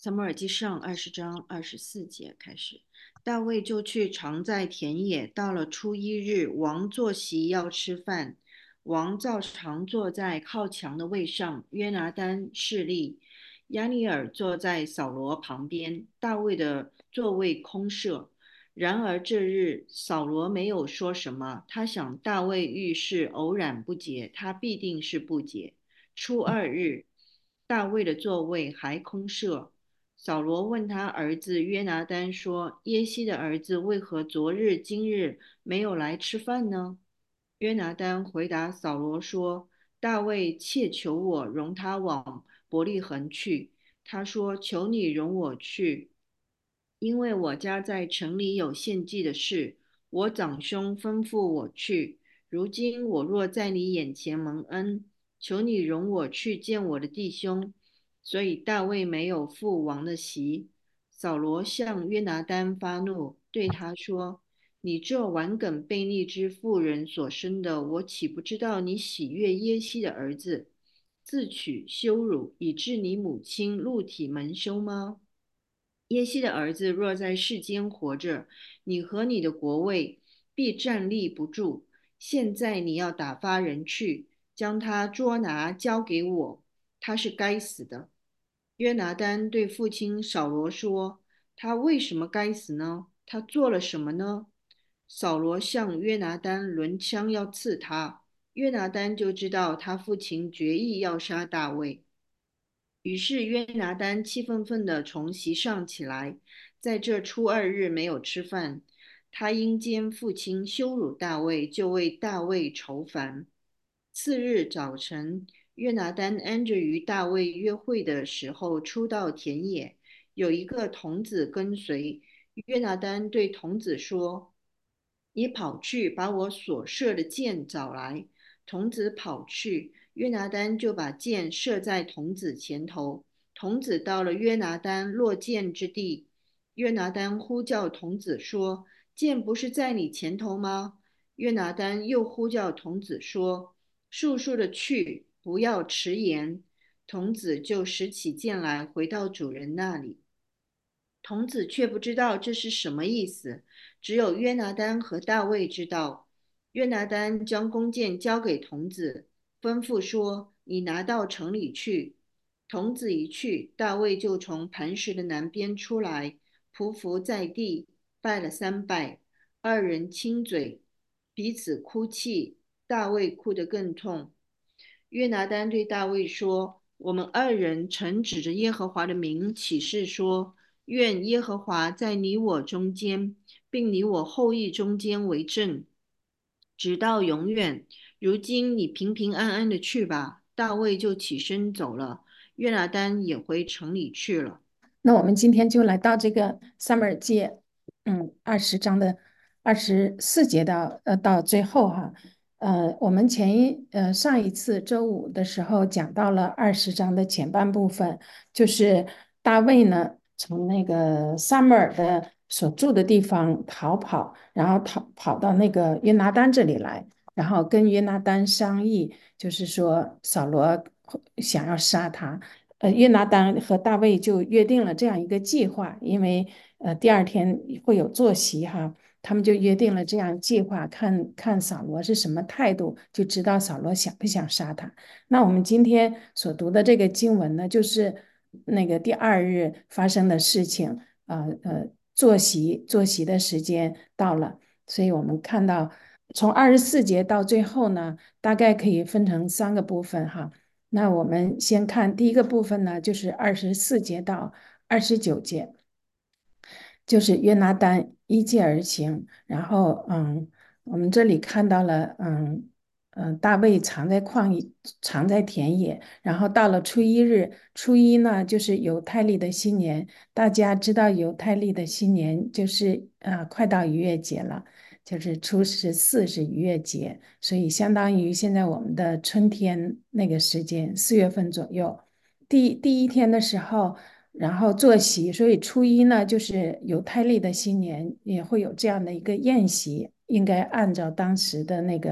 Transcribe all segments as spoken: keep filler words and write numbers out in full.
撒母耳记上二十章二十四节开始，大卫就去常在田野。到了初一日，王坐席要吃饭，王照常坐在靠墙的位上，约拿单侍立，亚尼尔坐在扫罗旁边，大卫的座位空设。然而这日扫罗没有说什么，他想大卫遇事偶然不洁，他必定是不洁。初二日，大卫的座位还空设。扫罗问他儿子约拿单说：耶西的儿子为何昨日今日没有来吃饭呢？约拿单回答扫罗说：大卫切求我容他往伯利恒去。他说：求你容我去，因为我家在城里有献祭的事，我长兄吩咐我去。如今我若在你眼前蒙恩，求你容我去见我的弟兄。所以大卫没有赴王的席。扫罗向约拿单发怒，对他说：你这顽梗悖逆之妇人所生的，我岂不知道你喜悦耶西的儿子，自取羞辱，以致你母亲露体蒙羞吗？耶西的儿子若在世间活着，你和你的国位必站立不住。现在你要打发人去，将他捉拿交给我，他是该死的。约拿单对父亲扫罗说：他为什么该死呢？他做了什么呢？扫罗向约拿单抡枪要刺他，约拿单就知道他父亲决意要杀大卫。于是约拿单气愤愤地从席上起来，在这初二日没有吃饭。他因见父亲羞辱大卫，就为大卫愁烦。次日早晨，约拿单安着与大卫约会的时候，出到田野，有一个童子跟随。约拿单对童子说：你跑去把我所射的箭找来。童子跑去，约拿单就把箭射在童子前头。童子到了约拿单落箭之地，约拿单呼叫童子说：箭不是在你前头吗？约拿单又呼叫童子说：速速的去，不要迟延。童子就拾起剑来，回到主人那里。童子却不知道这是什么意思，只有约拿单和大卫知道。约拿单将弓箭交给童子，吩咐说：你拿到城里去。童子一去，大卫就从磐石的南边出来，匍匐在地，拜了三拜。二人亲嘴，彼此哭泣。大卫哭得更痛。约拿单对大卫说：我们二人曾指着耶和华的名起誓说，愿耶和华在你我中间，并你我后裔中间为证，直到永远。如今你平平安安的去吧。大卫就起身走了，约拿单也回城里去了。 那我们今天就来到这个撒母耳记，嗯，二十章的二十四节到呃到最后哈，呃，我们前一呃上一次周五的时候讲到了二十章的前半部分，就是大卫呢从那个撒母耳的所住的地方逃跑，然后逃跑到那个约拿单这里来，然后跟约拿单商议，就是说扫罗想要杀他。呃，约拿单和大卫就约定了这样一个计划，因为呃第二天会有坐席哈，他们就约定了这样计划，看看扫罗是什么态度，就知道扫罗想不想杀他。那我们今天所读的这个经文呢，就是那个第二日发生的事情，呃呃，坐席坐席的时间到了，所以我们看到从二十四节到最后呢，大概可以分成三个部分哈。那我们先看第一个部分呢，就是二十四节到二十九节，就是约拿单依计而行。然后，嗯，我们这里看到了，嗯嗯，大卫藏在旷野，藏在田野。然后到了初一日，初一呢就是犹太历的新年。大家知道犹太历的新年就是呃快到逾越节了，就是初十四是逾越节，所以相当于现在我们的春天那个时间，四月份左右。第第一天的时候，然后坐席，所以初一呢就是犹太历的新年，也会有这样的一个宴席，应该按照当时的那个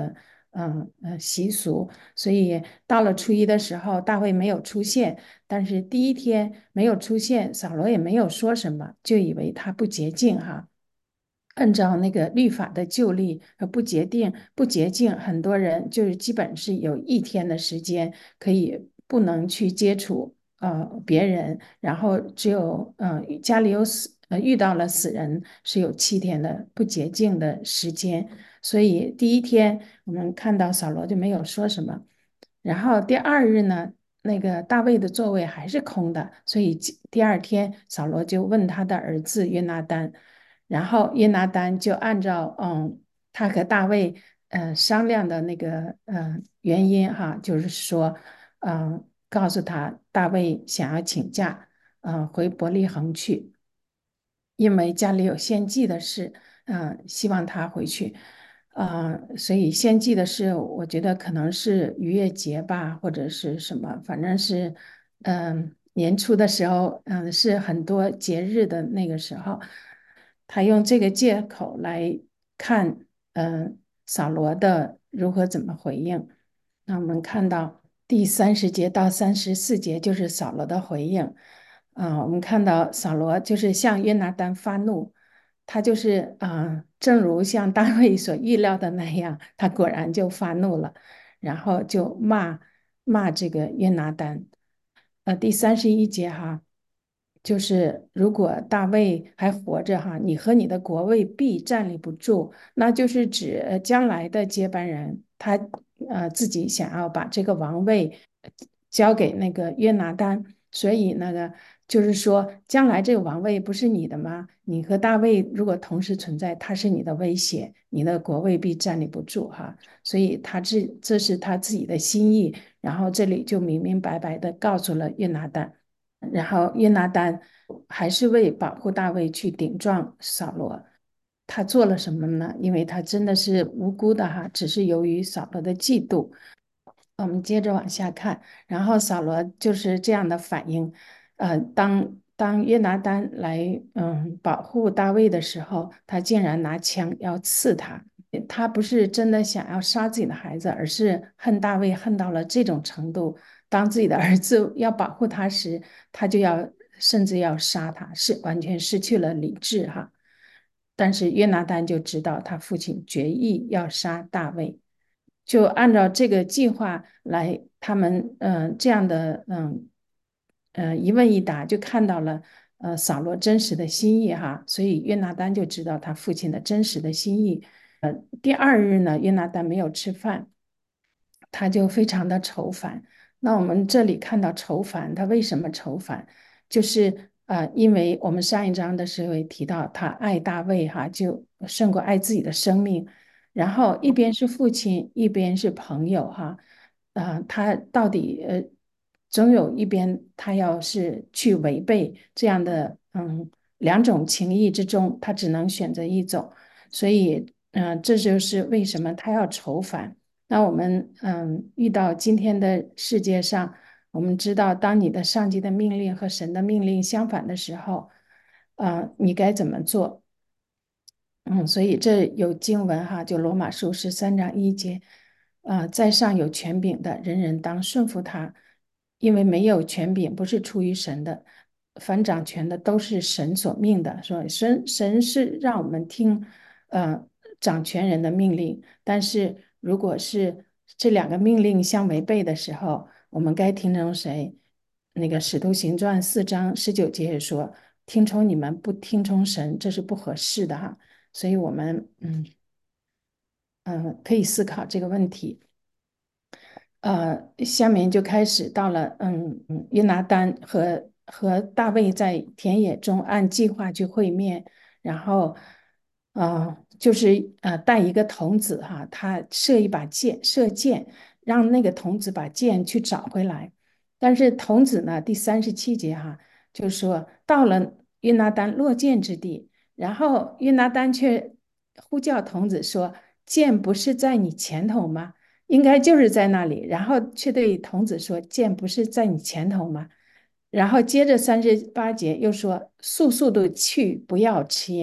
嗯呃习俗，所以到了初一的时候，大卫没有出现，但是第一天没有出现，扫罗也没有说什么，就以为他不洁净哈。按照那个律法的旧例，呃，不洁净不洁净，很多人就是基本是有一天的时间可以不能去接触呃别人，然后只有呃家里有死呃遇到了死人是有七天的不洁净的时间，所以第一天我们看到扫罗就没有说什么，然后第二日呢，那个大卫的座位还是空的，所以第第二天扫罗就问他的儿子约拿单。然后约拿丹就按照嗯他和大卫呃商量的那个呃原因哈，就是说嗯、呃告诉他大卫想要请假嗯、呃回伯利恒去，因为家里有献祭的事，嗯、希望他回去。啊、所以献祭的事，我觉得可能是逾越节吧，或者是什么，反正是，嗯、年初的时候，嗯、是很多节日的那个时候，他用这个借口来看，嗯、扫罗的如何怎么回应。那我们看到第三十节到三十四节就是扫罗的回应。啊、我们看到扫罗就是向约拿单发怒，他就是啊、正如像大卫所预料的那样，他果然就发怒了，然后就骂骂这个约拿单。呃，第三十一节哈，就是如果大卫还活着哈，你和你的国位必站立不住，那就是指呃将来的接班人，他呃自己想要把这个王位呃交给那个约拿单，所以那个就是说，将来这个王位不是你的吗？你和大卫如果同时存在，他是你的威胁，你的国位必站立不住哈。所以他这这是他自己的心意，然后这里就明明白白的告诉了约拿单。然后约拿单还是为保护大卫去顶撞扫罗，他做了什么呢？因为他真的是无辜的哈，只是由于扫罗的嫉妒。我们接着往下看，然后扫罗就是这样的反应，呃，当当约拿单来嗯保护大卫的时候，他竟然拿枪要刺他。他不是真的想要杀自己的孩子，而是恨大卫恨到了这种程度，当自己的儿子要保护他时，他就要甚至要杀他，是完全失去了理智哈。但是约拿单就知道他父亲决意要杀大卫，就按照这个计划来，他们嗯、呃这样的嗯呃一问一答，就看到了呃扫罗真实的心意哈，所以约拿单就知道他父亲的真实的心意。第二日呢，约拿单没有吃饭，他就非常的愁烦。那我们这里看到愁烦，他为什么愁烦？就是呃，因为我们上一章的时候也提到，他爱大卫哈，就胜过爱自己的生命。然后一边是父亲，一边是朋友哈，啊、他到底呃，总有一边他要是去违背这样的嗯两种情谊之中，他只能选择一种。所以，嗯、呃这就是为什么他要愁烦。那我们嗯，遇到今天的世界上，我们知道，当你的上级的命令和神的命令相反的时候，呃，你该怎么做？嗯，所以这有经文哈，就罗马书十三章一节，啊、在上有权柄的，人人当顺服他，因为没有权柄不是出于神的，凡掌权的都是神所命的。说神神是让我们听，呃，掌权人的命令，但是如果是这两个命令相违背的时候，我们该听从谁？那个《使徒行传》四章十九节也说，听从你们不听从神，这是不合适的哈。所以我们嗯嗯、呃可以思考这个问题。呃，下面就开始到了嗯嗯约拿丹和和大卫在田野中按计划去会面，然后呃就是呃带一个童子哈，他射一把箭射箭，让那个童子把箭去找回来。但是童子呢，第三十七节哈，就说到了约拿丹落箭之地。然后约拿丹却呼叫童子说：“箭不是在你前头吗？应该就是在那里。”然后却对童子说：“箭不是在你前头吗？”然后接着三十八节又说：“速速的去，不要迟延。”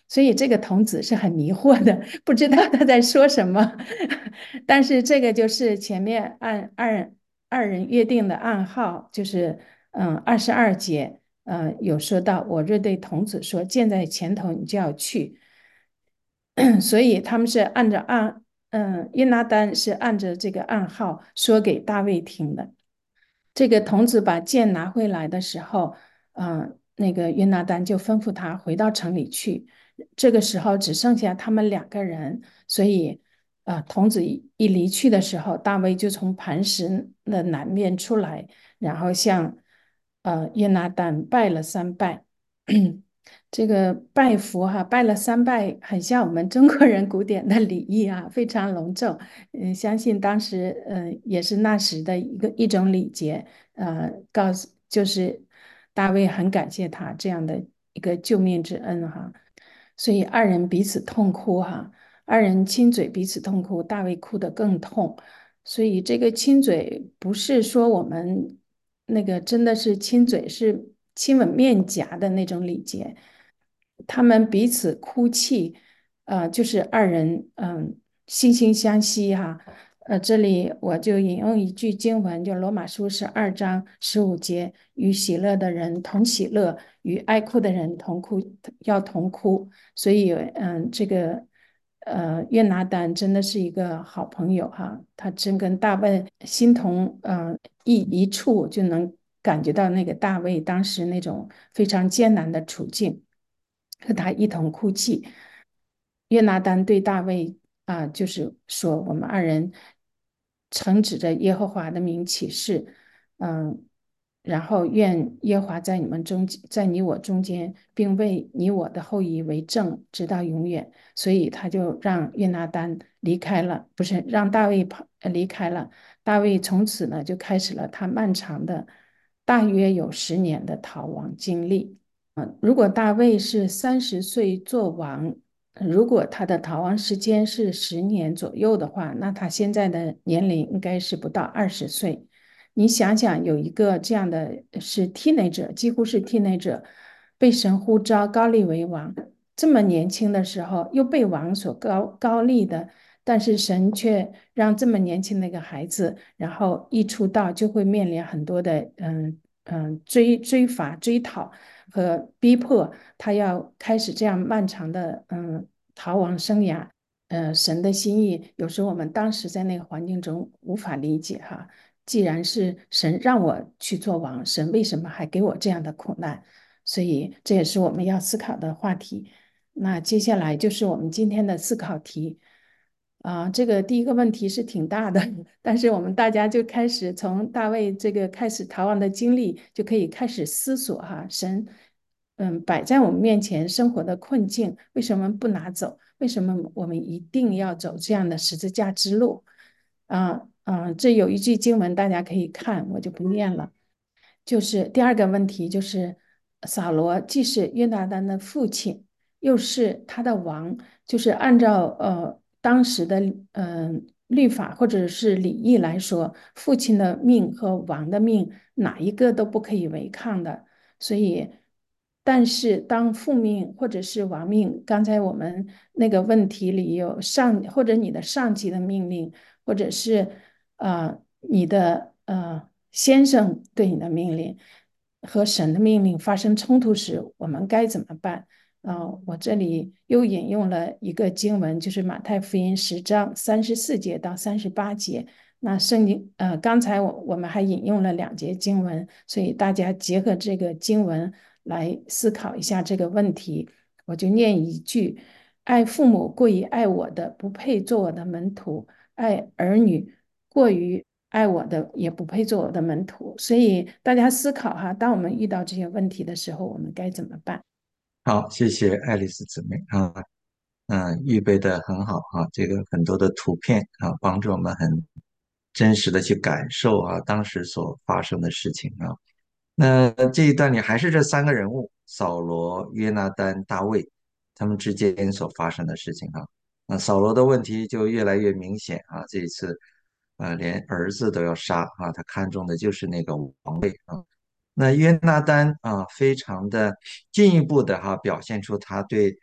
所以这个童子是很迷惑的，不知道他在说什么。但是这个就是前面按二二人约定的暗号，就是嗯二十二节，呃有说到我若对童子说箭在前头，你就要去。所以他们是按照暗嗯约拿单是按着这个暗号说给大卫听的。这个童子把剑拿回来的时候，嗯，那个约拿单就吩咐他回到城里去。这个时候只剩下他们两个人，所以，呃，童子一一离去的时候，大卫就从磐石的南面出来，然后向呃约拿单拜了三拜。这个拜佛哈，拜了三拜，很像我们中国人古典的礼仪啊，非常隆重。嗯，相信当时呃也是那时的一个一种礼节，呃，告诉就是大卫很感谢他这样的一个救命之恩哈，所以二人彼此痛哭哈，二人亲嘴彼此痛哭，大卫哭得更痛，所以这个亲嘴不是说我们那个真的是亲嘴，是亲吻面颊的那种礼节，他们彼此哭泣，呃，就是二人嗯惺惺相惜哈。呃，这里我就引用一句经文，就罗马书十二章十五节：与喜乐的人同喜乐，与哀哭的人同哭，要同哭。所以，嗯，这个呃，约拿丹真的是一个好朋友哈，他真跟大卫心同呃一一处，就能感觉到那个大卫当时那种非常艰难的处境。和他一同哭泣。约拿丹对大卫啊、呃就是说，我们二人曾指着耶和华的名起誓，嗯，然后愿耶和华在你们中间，在你我中间，并为你我的后裔为证，直到永远。所以他就让约拿丹离开了，不是让大卫跑呃离开了。大卫从此呢就开始了他漫长的，大约有十年的逃亡经历。如果大卫是三十岁做王，如果他的逃亡时间是十年左右的话，那他现在的年龄应该是不到二十岁。你想想，有一个这样的是 teenager，几乎是 teenager，被神呼召高立为王，这么年轻的时候又被王所高高立的，但是神却让这么年轻的一个孩子，然后一出道就会面临很多的嗯嗯追追罚追讨。和逼迫他要开始这样漫长的嗯逃亡生涯。呃，神的心意，有时候我们当时在那个环境中无法理解哈。既然是神让我去做王，神为什么还给我这样的苦难？所以这也是我们要思考的话题。那接下来就是我们今天的思考题。啊，这个第一个问题是挺大的，但是我们大家就开始从大卫这个开始逃亡的经历，就可以开始思索哈，神，嗯，摆在我们面前生活的困境，为什么不拿走？为什么我们一定要走这样的十字架之路？啊啊，这有一句经文大家可以看，我就不念了。就是第二个问题，就是扫罗既是约拿单的父亲，又是他的王，就是按照呃当时的嗯、呃律法或者是礼仪来说，父亲的命和王的命哪一个都不可以违抗的。所以，但是当父命或者是王命，刚才我们那个问题里有上或者你的上级的命令，或者是呃你的呃先生对你的命令和神的命令发生冲突时，我们该怎么办？啊、呃我这里又引用了一个经文，就是马太福音十章三十四节到三十八节。那圣经呃，刚才我我们还引用了两节经文，所以大家结合这个经文来思考一下这个问题。我就念一句：爱父母过于爱我的，不配做我的门徒；爱儿女过于爱我的，也不配做我的门徒。所以大家思考哈，当我们遇到这些问题的时候，我们该怎么办？ 好，谢谢爱丽丝姊妹啊，嗯，预备的很好啊，这个很多的图片啊，帮助我们很真实的去感受啊当时所发生的事情啊。那这一段里还是这三个人物：扫罗、约拿单、大卫，他们之间所发生的事情啊。那扫罗的问题就越来越明显啊，这一次，呃，连儿子都要杀啊，他看中的就是那个王位啊。那约拿单啊，非常的进一步的哈、表现出他对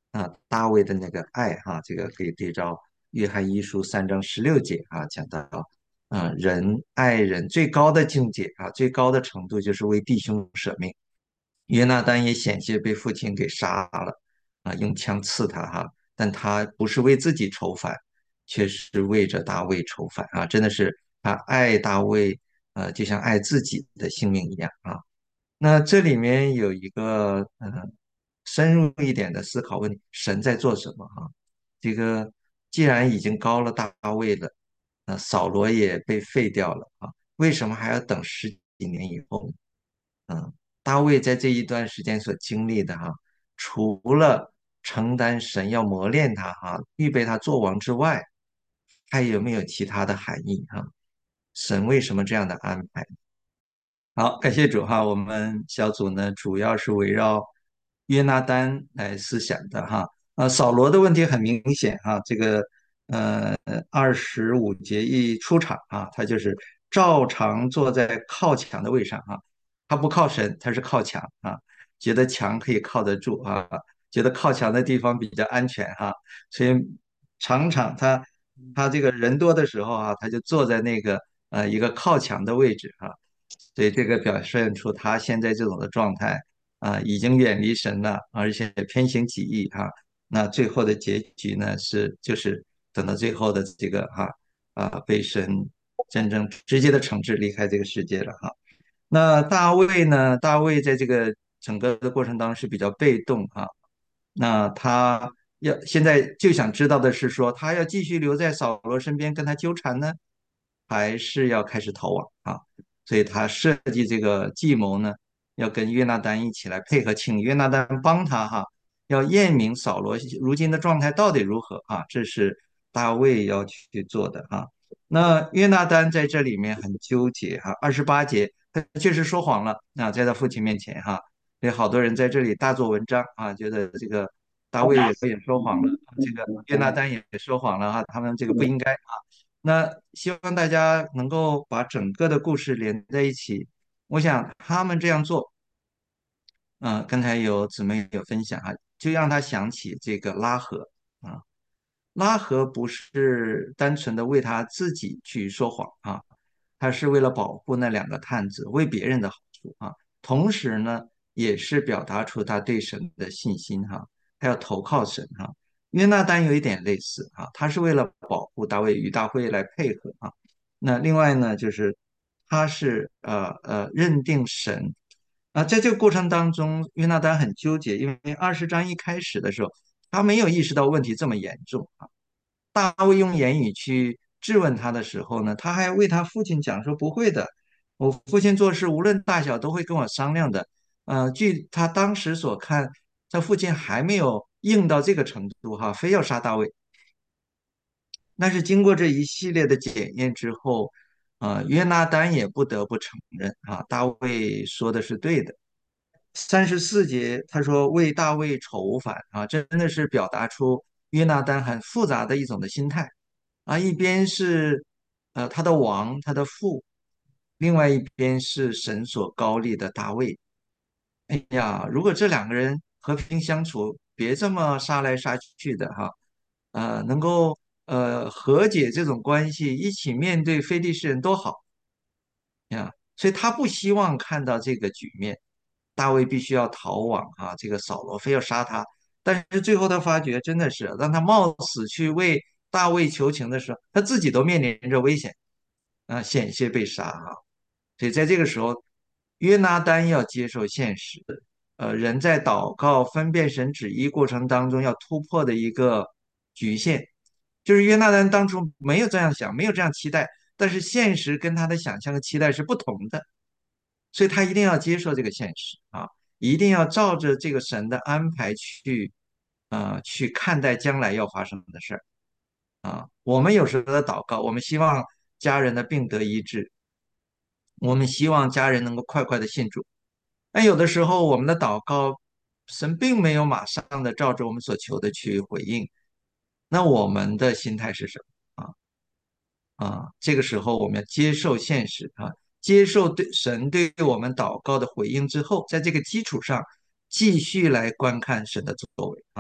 啊，大卫的那个爱哈、这个可以对照约翰一书三章十六节啊，讲到啊，人爱人最高的境界啊，最高的程度就是为弟兄舍命。约拿单也险些被父亲给杀了啊，用枪刺他哈，但他不是为自己愁烦，却是为着大卫愁烦啊，真的是他爱大卫，呃，就像爱自己的性命一样啊。那这里面有一个呃深入一点的思考问题：神在做什么啊？这个既然已经高了大卫了，那扫罗也被废掉了啊，为什么还要等十几年以后呢？嗯，大卫在这一段时间所经历的哈，除了承担神要磨练他哈，预备他做王之外，还有没有其他的含义哈？神为什么这样的安排？好，感谢主哈。我们小组呢主要是围绕约拿单来思想的哈。呃，扫罗的问题很明显哈，这个呃二十五节一出场啊，他就是照常坐在靠墙的位上哈，他不靠神，他是靠墙啊，觉得墙可以靠得住啊，觉得靠墙的地方比较安全哈，所以常常他他这个人多的时候啊，他就坐在那个呃一个靠墙的位置啊。所以这个表现出他现在这种的状态啊，已经远离神了，而且偏行己意哈。那最后的结局呢，是就是等到最后的这个哈啊，被神真正直接的惩治，离开这个世界了哈。那大卫呢？大卫在这个整个的过程当中是比较被动哈。那他要现在就想知道的是说，他要继续留在扫罗身边跟他纠缠呢，还是要开始逃亡啊？所以他设计这个计谋呢，要跟约拿单一起来配合，请约拿单帮他哈，要验明扫罗如今的状态到底如何啊？这是大卫要去做的哈。那约拿单在这里面很纠结哈，二十八节他确实说谎了啊，在他父亲面前哈，有好多人在这里大做文章啊，觉得这个大卫也也说谎了，这个约拿单也说谎了哈，他们这个不应该啊。那希望大家能够把整个的故事连在一起。我想他们这样做，嗯、刚才有姊妹有分享哈，就让他想起这个拉合啊，拉合不是单纯的为他自己去说谎啊，他是为了保护那两个探子，为别人的好处啊，同时呢，也是表达出他对神的信心哈，他要投靠神哈。约拿单有一点类似啊，他是为了保护大卫与大卫来配合啊。那另外呢，就是他是呃呃认定神啊，在这个过程当中，约拿单很纠结，因为二十章一开始的时候，他没有意识到问题这么严重啊。大卫用言语去质问他的时候呢，他还为他父亲讲说不会的，我父亲做事无论大小都会跟我商量的。呃，据他当时所看，他父亲还没有硬到这个程度哈，非要杀大卫。但是经过这一系列的检验之后，啊、约拿单也不得不承认啊，大卫说的是对的。三十四节他说为大卫愁烦啊，真的是表达出约拿单很复杂的一种的心态啊，一边是呃他的王，他的父，另外一边是神所高立的大卫。哎呀，如果这两个人和平相处，别这么杀来杀去的哈，呃，能够呃和解这种关系，一起面对非利士人多好呀！所以他不希望看到这个局面，大卫必须要逃亡啊，这个扫罗非要杀他，但是最后他发觉真的是让他冒死去为大卫求情的时候，他自己都面临着危险啊，险些被杀啊。所以在这个时候，约拿单要接受现实，呃，人在祷告分辨神旨意过程当中要突破的一个局限，就是约拿单当初没有这样想，没有这样期待，但是现实跟他的想象和期待是不同的，所以他一定要接受这个现实啊，一定要照着这个神的安排去，呃，去看待将来要发生的事儿啊。我们有时候的祷告，我们希望家人的病得医治，我们希望家人能够快快的信主。但有的时候我们的祷告，神并没有马上的照着我们所求的去回应，那我们的心态是什么啊？啊，这个时候我们要接受现实啊，接受对神对我们祷告的回应之后，在这个基础上继续来观看神的作为啊。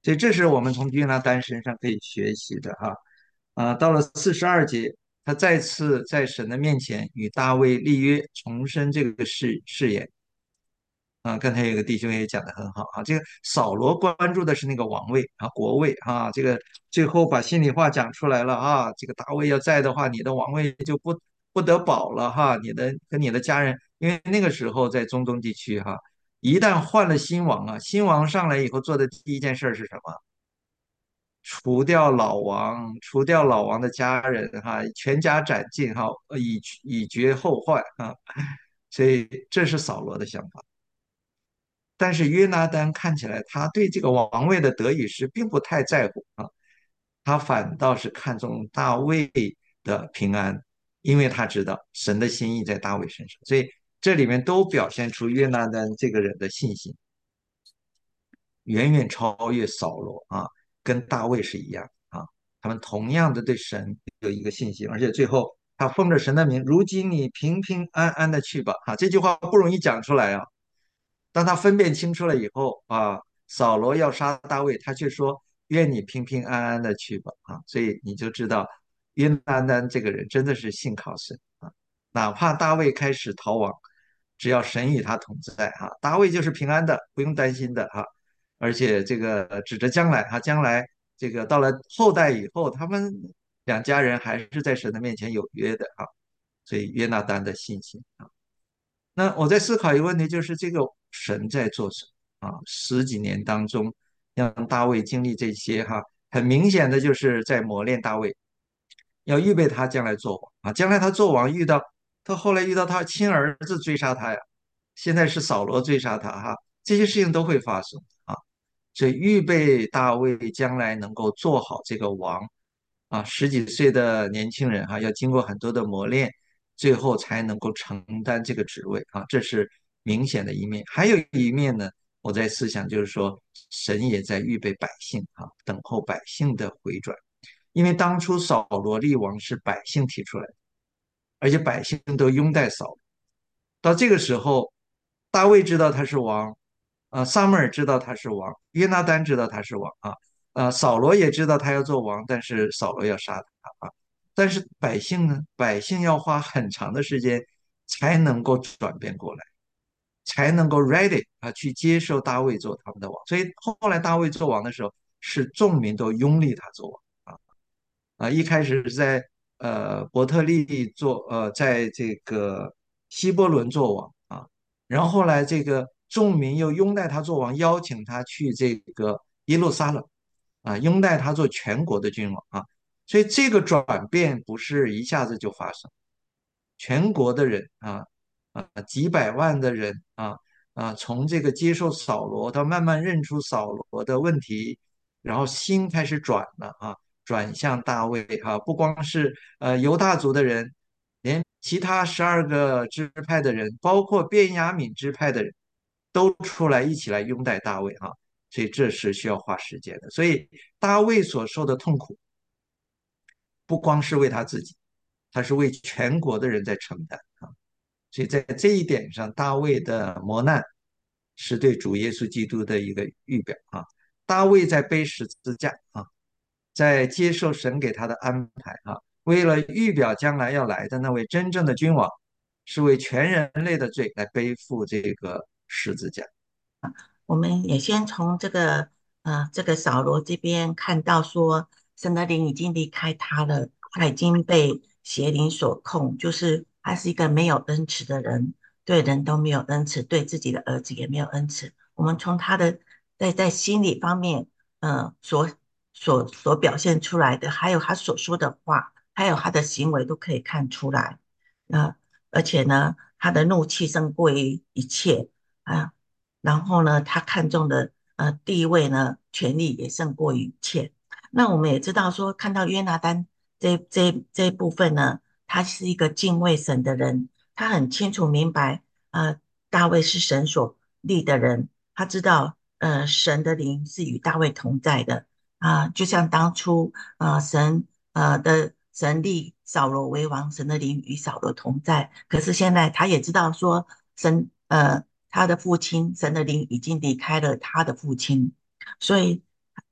所以这是我们从约拿单身上可以学习的哈。啊，到了四十二节，他再次在神的面前与大卫立约，重申这个誓誓言。啊，刚才有个弟兄也讲得很好啊，这个扫罗关注的是那个王位啊、国位啊，这个最后把心里话讲出来了啊，这个大卫要在的话，你的王位就不不得保了哈，你的跟你的家人，因为那个时候在中东地区哈，一旦换了新王啊，新王上来以后做的第一件事是什么？除掉老王，除掉老王的家人哈，全家斩尽哈，以以绝后患啊，所以这是扫罗的想法。但是约拿丹看起来他对这个王位的得与失并不太在乎啊，他反倒是看重大卫的平安，因为他知道神的心意在大卫身上，所以这里面都表现出约拿丹这个人的信心远远超越扫罗啊，跟大卫是一样啊，他们同样的对神有一个信心，而且最后他奉着神的名，如今你平平安安的去吧啊，这句话不容易讲出来啊。当他分辨清楚了以后啊，扫罗要杀大卫，他却说愿你平平安安的去吧啊，所以你就知道约拿单这个人真的是信靠神啊，哪怕大卫开始逃亡，只要神与他同在哈、啊，大卫就是平安的，不用担心的哈、啊，而且这个指着将来哈、啊，将来这个到了后代以后，他们两家人还是在神的面前有约的啊，所以约拿单的信心啊。那我在思考一个问题，就是这个神在做什么啊？十几年当中，让大卫经历这些哈，很明显的就是在磨练大卫，要预备他将来做王啊。将来他做王遇到他后来遇到他亲儿子追杀他呀，现在是扫罗追杀他哈，这些事情都会发生啊。所以预备大卫将来能够做好这个王啊，十几岁的年轻人哈，要经过很多的磨练，最后才能够承担这个职位啊，这是明显的一面。还有一面呢，我在思想就是说，神也在预备百姓啊，等候百姓的回转，因为当初扫罗立王是百姓提出来的，而且百姓都拥戴扫罗。到这个时候，大卫知道他是王，啊，撒母耳知道他是王，约拿单知道他是王啊，啊，扫罗也知道他要做王，但是扫罗要杀他啊。但是百姓呢？百姓要花很长的时间才能够转变过来，才能够 ready 啊，去接受大卫做他们的王。所以后来大卫做王的时候，是众民都拥立他做王啊。啊，一开始是在呃伯特利做呃，在这个希伯伦做王啊，然后后来这个众民又拥戴他做王，邀请他去这个耶路撒冷啊，拥戴他做全国的君王啊，所以这个转变不是一下子就发生，全国的人啊啊几百万的人啊啊，从这个接受扫罗到慢慢认出扫罗的问题，然后心开始转了啊。转向大卫哈，不光是呃犹大族的人，连其他十二个支派的人，包括便雅悯支派的人，都出来一起来拥戴大卫哈，所以这是需要花时间的。所以大卫所受的痛苦，不光是为他自己，他是为全国的人在承担啊。所以在这一点上，大卫的磨难是对主耶稣基督的一个预表啊。大卫在背十字架啊，在接受神给他的安排啊，为了预表将来要来的那位真正的君王，是为全人类的罪来背负这个十字架。 我们也先从这个呃这个扫罗这边看到说，神的灵已经离开他了，他已经被邪灵所控，就是他是一个没有恩慈的人，对人都没有恩慈，对自己的儿子也没有恩慈。我们从他的在在心理方面，呃所所所表现出来的，还有他所说的话，还有他的行为都可以看出来。那、而且呢，他的怒气胜过于一切啊。然后呢，他看中的呃地位呢，权力也胜过于一切。那我们也知道说，看到约拿单这这这一部分呢，他是一个敬畏神的人，他很清楚明白，呃，大卫是神所立的人，他知道呃神的灵是与大卫同在的啊、就像当初呃神呃的神立扫罗为王，神的灵与扫罗同在，可是现在他也知道说神呃他的父亲神的灵已经离开了他的父亲，所以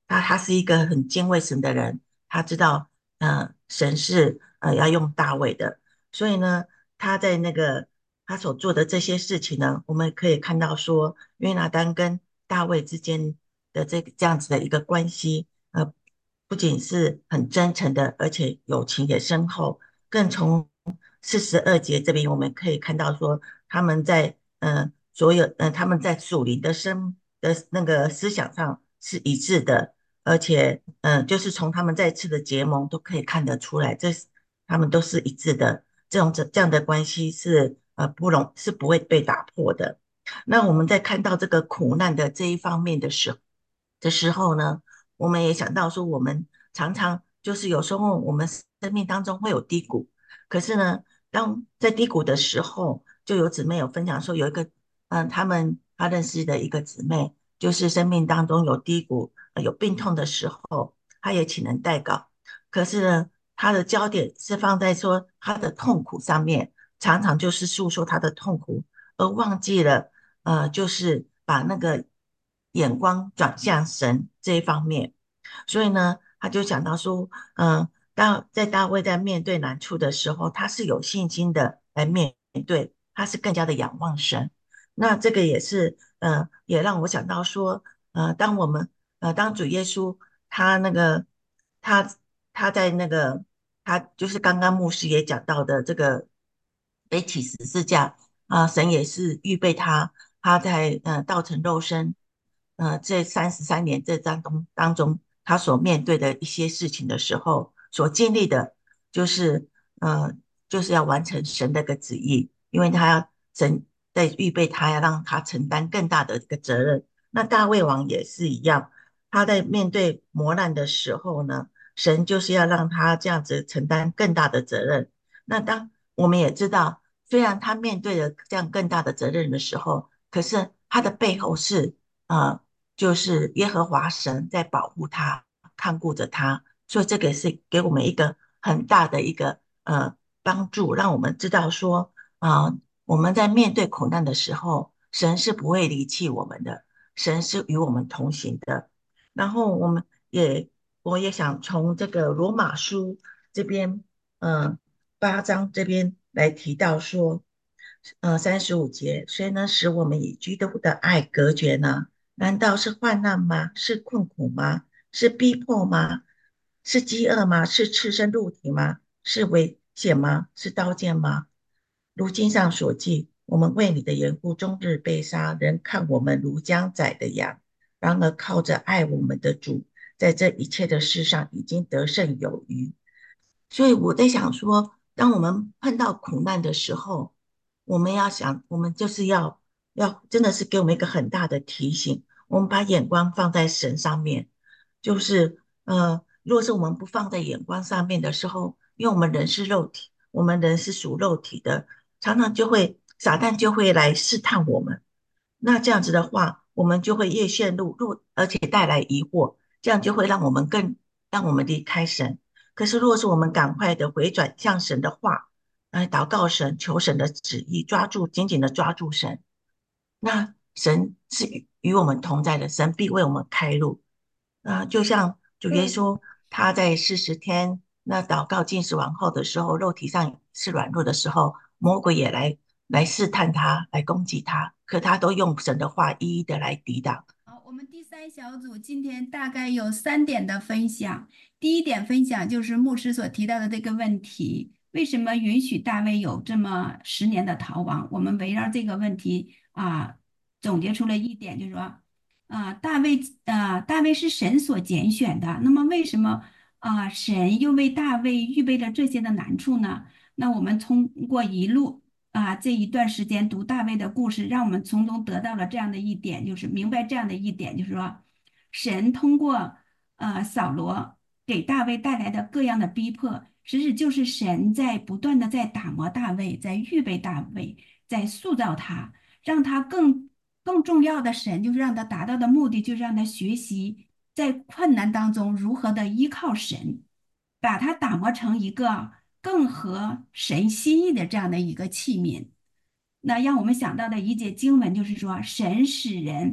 他他是一个很敬畏神的人，他知道呃神是呃要用大卫的，所以呢，他在那个他所做的这些事情呢，我们可以看到说，约拿单跟大卫之间的这个这样子的一个关系，呃，不仅是很真诚的，而且友情也深厚。更从四十二节这边我们可以看到说，他们在呃所有呃他们在属灵的生的那个思想上是一致的，而且嗯、呃就是从他们在次的结盟都可以看得出来，这是他们都是一致的。这种这这样的关系是呃不容是不会被打破的。那我们在看到这个苦难的这一方面的时候的时候呢，我们也想到说，我们常常就是有时候我们生命当中会有低谷，可是呢，当在低谷的时候，就有姊妹有分享说，有一个嗯，他们他认识的一个姊妹，就是生命当中有低谷、呃有病痛的时候，她也请人代祷，可是呢，她的焦点是放在说她的痛苦上面，常常就是诉说她的痛苦，而忘记了呃，就是把那个眼光转向神这一方面。所以呢，他就讲到说，嗯、大在大卫在面对难处的时候，他是有信心的来面对，他是更加的仰望神。那这个也是，呃，也让我想到说，呃，当我们，呃，当主耶稣他那个他他在那个他就是刚刚牧师也讲到的这个背起十字架啊、神也是预备他，他在呃道成肉身。呃，这三十三年这当中当中，他所面对的一些事情的时候，所经历的，就是呃，就是要完成神的一个旨意，因为他要神在预备他，要让他承担更大的一个责任。那大卫王也是一样，他在面对磨难的时候呢，神就是要让他这样子承担更大的责任。那当我们也知道，虽然他面对了这样更大的责任的时候，可是他的背后是呃就是耶和华神在保护他，看顾着他，所以这个是给我们一个很大的一个呃帮助，让我们知道说，啊、呃我们在面对苦难的时候，神是不会离弃我们的，神是与我们同行的。然后我们也，我也想从这个罗马书这边，嗯、八章这边来提到说，呃，三十五节，谁能使我们与基督的爱隔绝呢？难道是患难吗？是困苦吗？是逼迫吗？是饥饿吗？是赤身露体吗？是危险吗？是刀剑吗？如经上所记，我们为你的缘故终日被杀，人看我们如将宰的羊。然而靠着爱我们的主，在这一切的事上已经得胜有余。所以我在想说，当我们碰到苦难的时候，我们要想，我们就是要要真的是给我们一个很大的提醒，我们把眼光放在神上面，就是呃，如果是我们不放在眼光上面的时候，因为我们人是肉体，我们人是属肉体的，常常就会撒旦就会来试探我们。那这样子的话，我们就会越陷入入，而且带来疑惑，这样就会让我们更让我们离开神。可是，如果是我们赶快的回转向神的话，来祷告神，求神的旨意，抓住紧紧的抓住神，那神是与与我们同在的，神必为我们开路。啊、就像主耶对， 稣他在四十天那祷告进食完后的时候，肉体上是软弱的时候，魔鬼也来来试探他，来攻击他，可他都用神的话一一的来抵挡。 好，我们第三小组今天大概有三点的分享。第一点分享就是牧师所提到的这个问题：为什么允许大卫有这么十年的逃亡？我们围绕这个问题啊，总结出了一点，就是说，啊，大卫啊，大卫是神所拣选的。那么为什么啊，神又为大卫预备了这些的难处呢？那我们通过一路啊这一段时间读大卫的故事，让我们从中得到了这样的一点，就是明白这样的一点，就是说，神通过呃扫罗给大卫带来的各样的逼迫，实质就是神在不断的在打磨大卫，在预备大卫，在塑造他，让他更更重要的神就是让他达到的目的，就是让他学习在困难当中如何的依靠神，把他打磨成一个更合神心意的这样的一个器皿。那让我们想到的一节经文就是说，神使人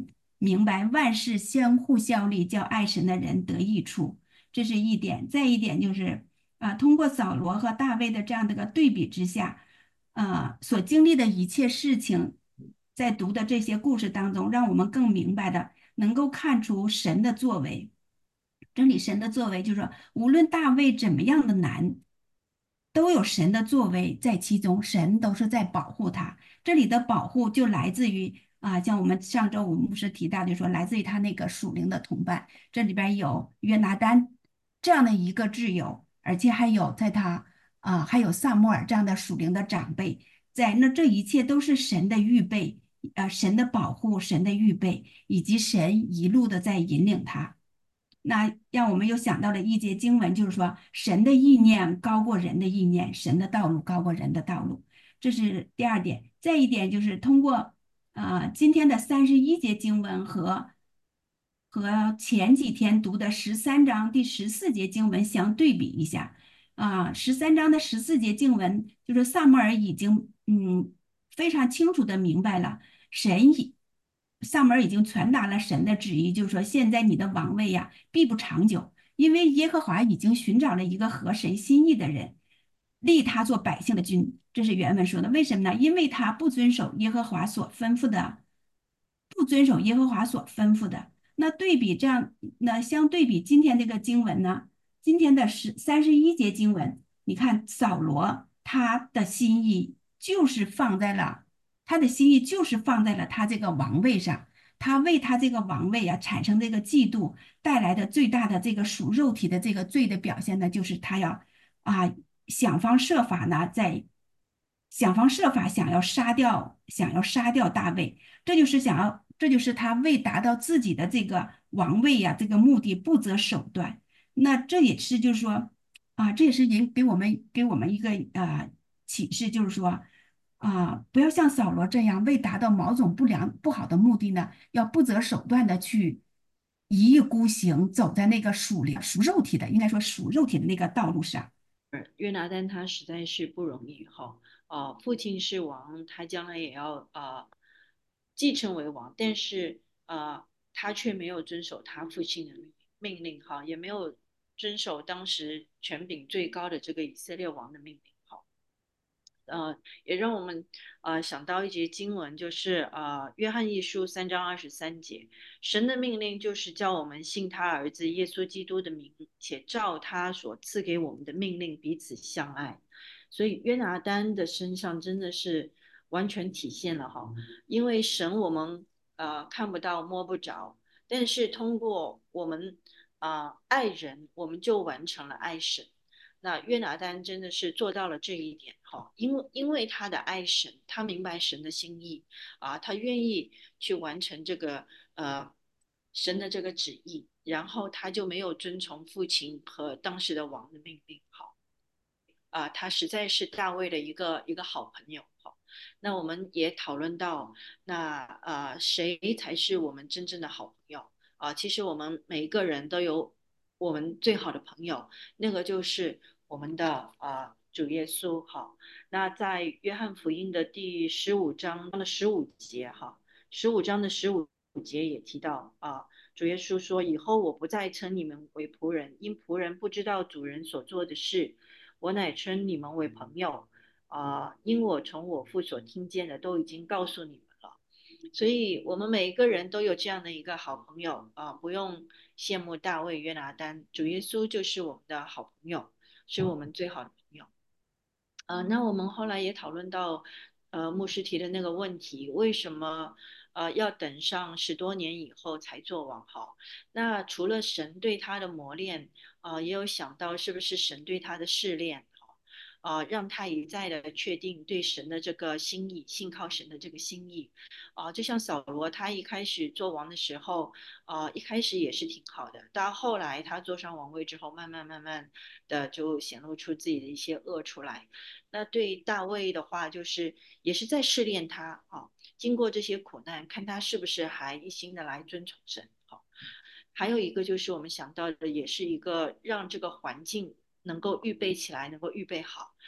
明白万事相互效力，叫爱神的人得益处，这是一点。再一点就是啊，通过扫罗和大卫的这样的个对比之下，啊，所经历的一切事情，在读的这些故事当中，让我们更明白的能够看出神的作为。这里神的作为就是说，无论大卫怎么样的难，都有神的作为在其中，神都是在保护他。这里的保护就来自于啊，像我们上周五牧师提到，就说来自于他那个属灵的同伴，这里边有约拿单这样的一个挚友，而且还有在他啊，还有撒母耳这样的属灵的长辈，在那这一切都是神的预备，呃，神的保护，神的预备，以及神一路的在引领他。那让我们又想到了一节经文，就是说神的意念高过人的意念，神的道路高过人的道路，这是第二点。再一点就是通过呃今天的三十一节经文和和前几天读的十三章第十四节经文相对比一下。啊，十三章的十四节经文就是萨母尔已经嗯非常清楚的明白了。神已萨母尔已经传达了神的旨意，就是说现在你的王位呀必不长久，因为耶和华已经寻找了一个合神心意的人，立他做百姓的君。这是原文说的。为什么呢？因为他不遵守耶和华所吩咐的，不遵守耶和华所吩咐的。那对比这样，那相对比今天这个经文呢？今天的十三十一节经文，你看扫罗他的心意就是放在了他的心意就是放在了他这个王位上，他为他这个王位啊产生这个嫉妒带来的最大的这个属肉体的这个罪的表现呢，就是他要啊想方设法呢在想方设法想要杀掉想要杀掉大卫，这就是想要这就是他为达到自己的这个王位呀、这个目的不择手段。那这也是就是说啊，这也是给给我们给我们一个啊启示，就是说啊，不要像扫罗这样为达到某种不良不好的目的呢，要不择手段的去一意孤行，走在那个属灵属肉体的，应该说属肉体的那个道路上。 约拿单他实在是不容易哈，呃，父亲是王，他将来也要呃继承为王，但是呃他却没有遵守他父亲的命命令哈，也没有遵守当时权柄最高的这个以色列王的命令哈。呃，也让我们呃想到一节经文，就是呃约翰一书三章二十三节，神的命令就是叫我们信他儿子耶稣基督的名，且照他所赐给我们的命令彼此相爱。所以约拿单的身上真的是完全体现了哈，因为神我们呃看不到摸不着，但是通过我们啊、呃爱人，我们就完成了爱神。那约拿单真的是做到了这一点哈，因为因为他的爱神，他明白神的心意啊，他愿意去完成这个呃神的这个旨意，然后他就没有遵从父亲和当时的王的命令，好啊，他实在是大卫的一个一个好朋友，好，那我们也讨论到，那呃谁才是我们真正的好朋友啊？其实我们每一个人都有我们最好的朋友，那个就是我们的啊主耶稣。好，那在约翰福音的第十五章的十五节哈，十五章的十五节也提到啊，主耶稣说：“以后我不再称你们为仆人，因仆人不知道主人所做的事，我乃称你们为朋友。啊，因我从我父所听见的都已经告诉你们了。”所以，我们每一个人都有这样的一个好朋友啊，不用羡慕大卫、约拿单，主耶稣就是我们的好朋友，是我们最好的朋友。呃，那我们后来也讨论到，呃，牧师提的那个问题，为什么呃要等上十多年以后才做王？好，那除了神对他的磨练，呃，也有想到是不是神对他的试炼？呃，让他一再的确定对神的这个心意，信靠神的这个心意。啊、就像扫罗，他一开始做王的时候，呃，一开始也是挺好的，到后来他坐上王位之后，慢慢慢慢的就显露出自己的一些恶出来。那对大卫的话，就是也是在试炼他啊，经过这些苦难，看他是不是还一心的来遵从神。好，还有一个就是我们想到的，也是一个让这个环境能够预备起来，能够预备好。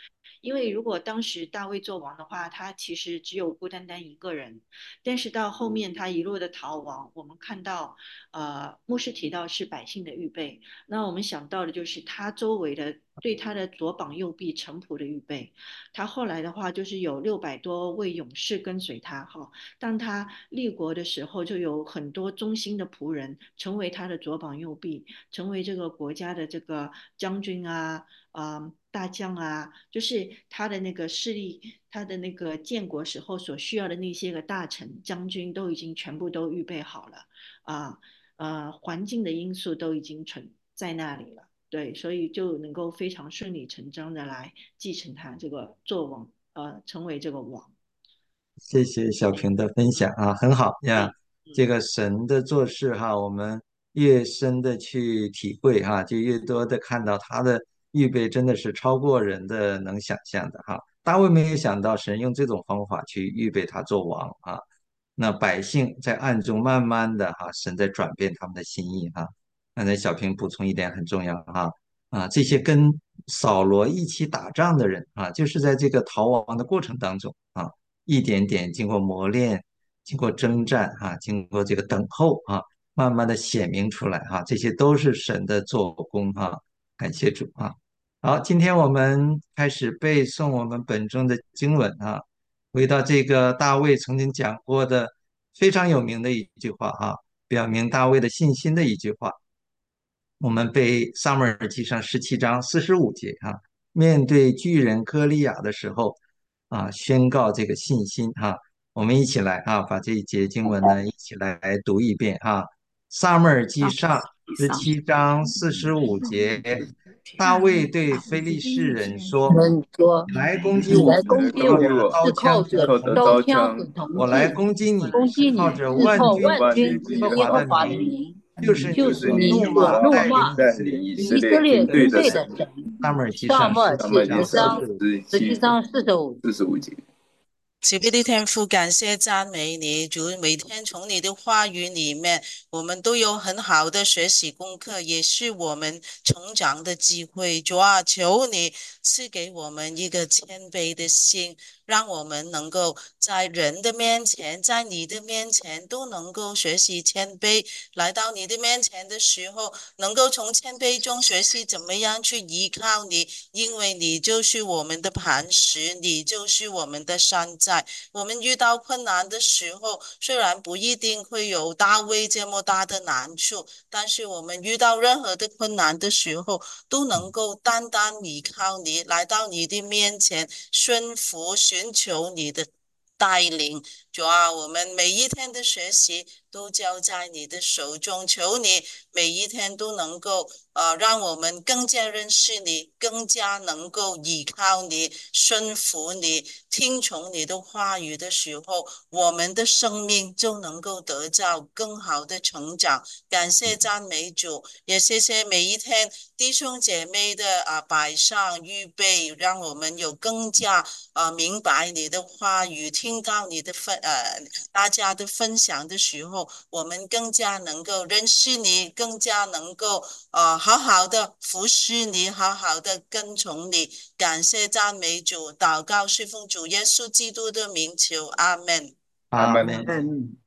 因为如果当时大卫做王的话，他其实只有孤单单一个人，但是到后面他一路的逃亡，我们看到，呃，牧师提到是百姓的预备，那我们想到的就是他周围的对他的左膀右臂臣仆的预备，他后来的话就是有六百多位勇士跟随他，哈，当他立国的时候，就有很多忠心的仆人成为他的左膀右臂，成为这个国家的这个将军啊，啊、呃大将啊，就是他的那个势力，他的那个建国时候所需要的那些个大臣、将军都已经全部都预备好了啊，呃，环境的因素都已经存在那里了。对，所以就能够非常顺理成章的来继承他这个做王，呃，成为这个王。 谢谢小平的分享啊，很好呀。这嗯个神的做事哈，我们越深的去体会哈，就越多的看到他的预备真的是超过人的能想象的哈。大卫没有想到神用这种方法去预备他做王啊，那百姓在暗中慢慢的哈，神在转变他们的心意哈。刚才小平补充一点很重要哈，啊，这些跟扫罗一起打仗的人啊，就是在这个逃亡的过程当中啊。一点点经过磨练，经过征战啊，经过这个等候啊，慢慢的显明出来哈、这些都是神的做工哈、感谢主啊！好，今天我们开始背诵我们本中的经文啊，回到这个大卫曾经讲过的非常有名的一句话哈、表明大卫的信心的一句话。我们背撒母耳记上十七章四十五节啊，面对巨人歌利亚的时候啊，宣告这个信心哈、我们一起来啊，把这一节经文呢一起来读一遍哈、撒母耳记上十七章四十五节，大卫对非利士人说： 人说： “你来攻击 “你来我， 攻击我， 是靠着刀是靠枪和着铜器； 刀枪和铜我来器攻击你， 攻击你， 是靠着是靠万军万军之耶和华之耶和的名， 华的名， 就是你就是所怒你所骂带怒骂领以色列以军色列军队的神。” 队的神。 撒母耳记萨母耳上十记十七章四章十五。 十七章四十五四十五节。 慈悲的天父，感谢赞美你，主，每天从你的话语里面，我们都有很好的学习功课，也是我们成长的机会。主啊，求你赐给我们一个谦卑的心，让我们能够在人的面前，在你的面前都能够学习谦卑。来到你的面前的时候，能够从谦卑中学习怎么样去依靠你，因为你就是我们的磐石，你就是我们的山寨。我们遇到困难的时候，虽然不一定会有大卫这么大的难处，但是我们遇到任何的困难的时候，都能够单单依靠你，来到你的面前，顺服寻求你的带领。主啊，我们每一天的学习都交在你的手中，求你每一天都能够呃，让我们更加认识你，更加能够依靠你，顺服你，听从你的话语的时候，我们的生命就能够得到更好的成长。感谢赞美主，也谢谢每一天弟兄姐妹的啊摆上预备，让我们有更加啊明白你的话语，听到你的分呃大家的分享的时候，我们更加能够认识你，更加能够呃好好的服侍你，好好的跟从你。感谢赞美主，祷告是奉主耶稣基督的名求，阿门。 阿门。 阿门。 嗯。